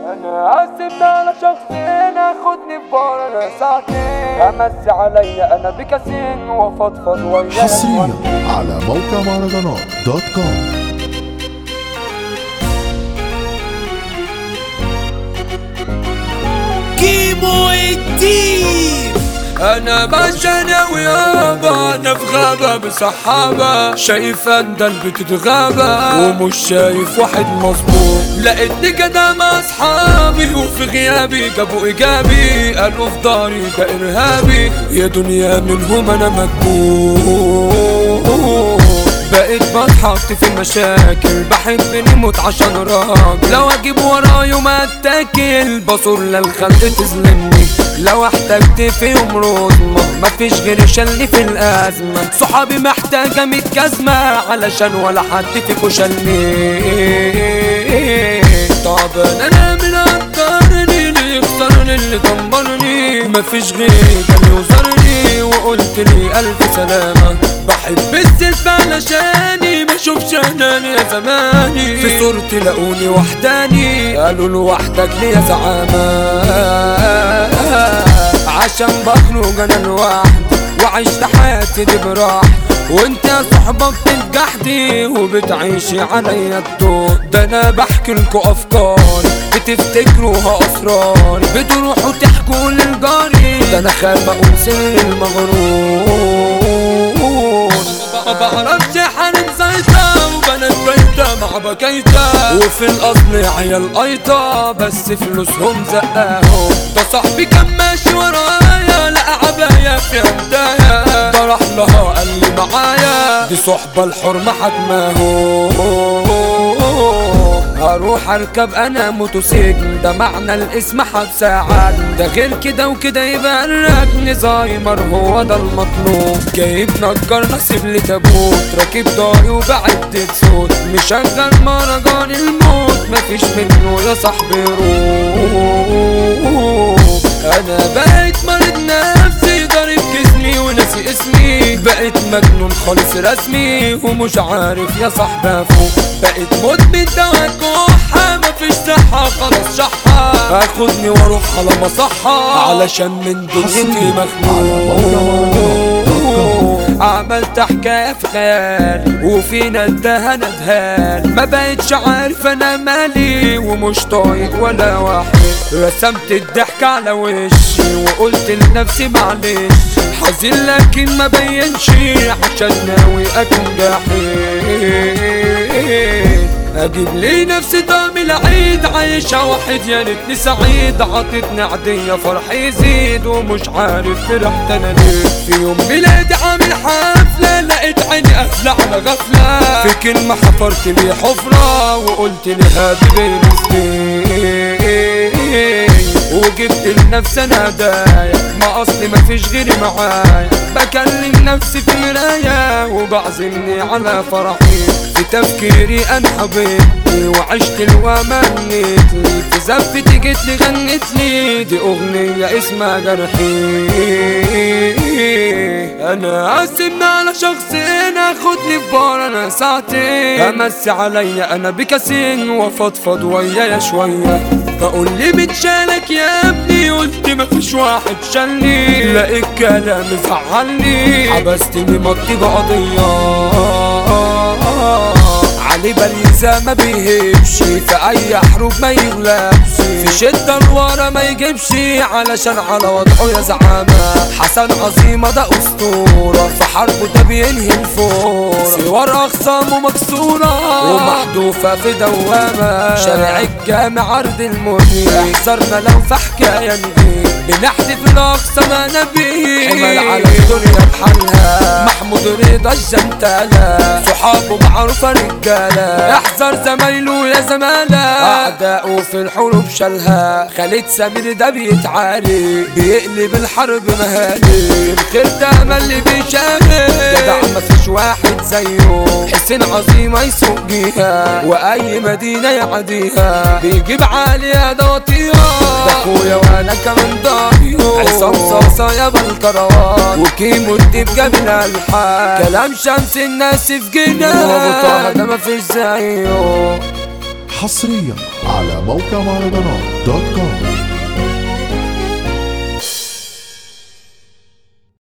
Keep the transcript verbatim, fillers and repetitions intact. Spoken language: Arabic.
انا اسف على شخصين اخدني في بار انا ساعتين امسي عليا انا بكاسين وافضفض وياك حصريا على موقع مهرجانات دوت كوم. كيمو الدين انا باشا انا ويابا انا في غابة بسحابة شايف اندل بتتغابى ومش شايف واحد مظبوط لقيتني كده مع اصحابي وفي غيابي جابوا ايجابي قالوا في داري ده ارهابي يا دنيا منهم انا مكبوت بقيت بتحط في المشاكل بحب نموت عشان راجل لو اجيب ورايا وما اتاكل بصور للخلق تظلمني لو احتجت في يوم رزمة مفيش غير شلني في الازمة صحابي محتاجة ميت جزمة علشان ولا حد فيكو شلني طب انا من قدرني اللي يخسرني اللي دمرني مفيش غير كان يوزرني وقلت لي الف سلامة بحب الزلف علشاني ما اشوفش اناني يا زماني في صورتي لقوني وحداني قالوا لوحدك ليه يا زعامة عشان بخرج انا لوحدي وعشت حياتي دي براحتي وانت يا صحبة بتنجحدي وبتعيشي عليا الدور ده انا بحكي لكوا افكاري بتفتكروها اسراري بتروحوا تحكوا للجاري ده انا خايف اقول سر المغرور ما بعرفش حارب زيطة وبنات بيتة مع بكيتة وفي الاصل عيال قيطة بس فلوسهم زقاهم ده صاحبي كان ماشي ورايا لقى عباية في هدايا ده راح لها قال لي معايا دي صحبة الحرمة حجماهم هروح اركب انا موتوسيكل ده معنى الاسم حبس عاد ده غير كده وكده يبقى الركن زايمر هو ده المطلوب جايب نجار نصيب لي تابوت راكب ضاي وبعد صوت مشغل مهرجان الموت مفيش منه يا صاحبي روح انا بقيت مريض نفسي ضارب جسمي وناسي اسمي بقيت مجنون خالص رسمي ومش عارف يا صاحبي افوق بقيت مدمن دواء كحة مفيش صحة خلاص شحة هاخدني واروح على مصحة علشان من دنيتي مخنوق عملت حكاية في خيالي وفينا انتهى ندهان ما بقيتش عارف انا مالي ومش طايق ولا واحد رسمت الضحك على وشي وقلت لنفسي معلش حزين لكن ما بينش عشان ناوي اكون جحيد اجيب لي نفسي طعم العيد عايشة واحد يا ريتني سعيد عطتني عادية فرحي يزيد ومش عارف فرحت انا ليه في يوم ميلادي عامل حفلة لقيت عيني قافلة على غفلة في كلمة حفرت لي حفرة وقلت لي هادي بيبستي وجبت لنفسي انا هدايا ما اصلي مفيش غيري معايا بكلم نفسي في مراية وبعزمني على فرحي في تفكيري انا حبيبتي وعشت ومنيتلي في زفتي جيتلي غنتلي دي اغنية اسمها جرحي انا قسمنا على شخصين اخدني في بار انا ساعتين امسي عليا انا بكاسين وافضفض ويايا شوية بقول لي متشالك يا ابني قلت مفيش واحد شالني لقيت كلام زعلني حبستني مطي بقضية علي بليزة ما بيهبش في اي حروب ما يغلبش في شدة الورا ما يجيبش علشان على وضعه يا زعامة حسن عظيمة ده اسطورة في حربه ده بينهي الفورة سوار اخصامه مكسورة ومحذوفة في دوامة شارع الجامع عرض المنير احذرنا لو في حكاية نجيب بنحذف الاقصى ما نبيه حمل على الدنيا بحالها محمود رضا الجنتالة صحابه معروفة رجالة احذر زمايله يا زمالة اعداؤه في الحروب شالها خالد سمير ده بيتعاري بيقلب الحرب مهالي الخير ده امل اللي بيشارك جدع مفيش واحد زيه حسين عظيمة يسوق بيها واي مدينة يعديها بيجيب عالية ده وطيها ده اخويا وانا كمان ضايو عصام صاصة يا بالكروان وكيمو الديب جاب الالحان كلام شمس الناس في جنان وابو طه ده مفيش زيه. حصريا على موقع مهرجانات دوت كوم.